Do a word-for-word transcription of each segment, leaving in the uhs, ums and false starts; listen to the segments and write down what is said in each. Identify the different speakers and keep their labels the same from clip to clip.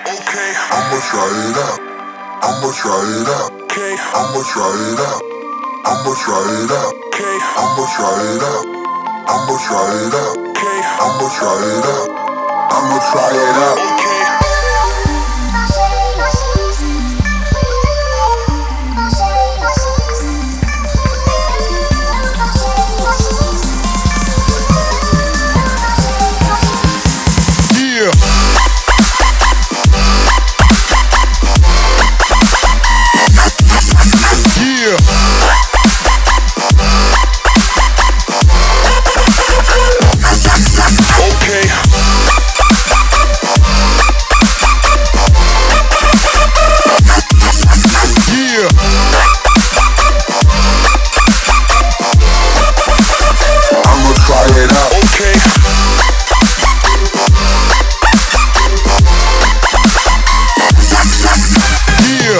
Speaker 1: Okay.
Speaker 2: I'ma try it out. I'ma try it out.
Speaker 1: Okay.
Speaker 2: I'ma try it out. I'ma try it out.
Speaker 1: Okay.
Speaker 2: I'ma try it out. I'ma try it out.
Speaker 1: Okay.
Speaker 2: I'ma try it out. I'ma try it out.
Speaker 1: Okay. Yeah. Yeah. Okay. Yeah.
Speaker 2: I'ma try it out.
Speaker 1: Okay. Yeah.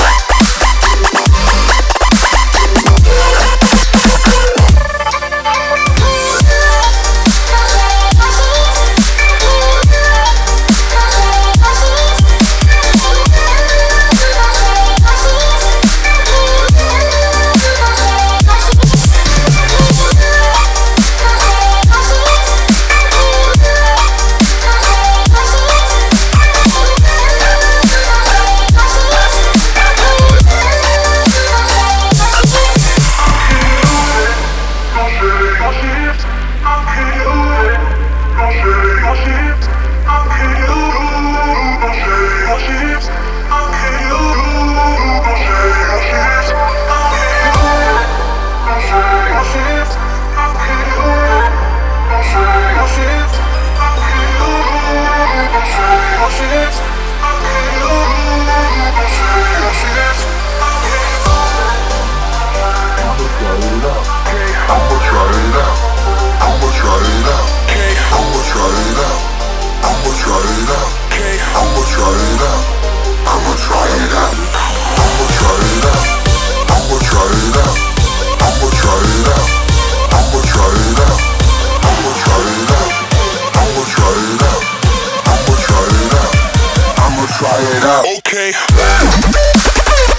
Speaker 2: I'ma try it out. I'ma try it out.
Speaker 1: Okay.
Speaker 2: I'ma try it out. I'ma try it out.
Speaker 1: Okay.
Speaker 2: I'ma try it out. I'ma try it out. I'ma try it out. I'ma try it out. I'ma try it out. I'ma try it out. I'ma try it out. I'ma try it out. I'ma try it out. I'ma try it out.
Speaker 1: Okay.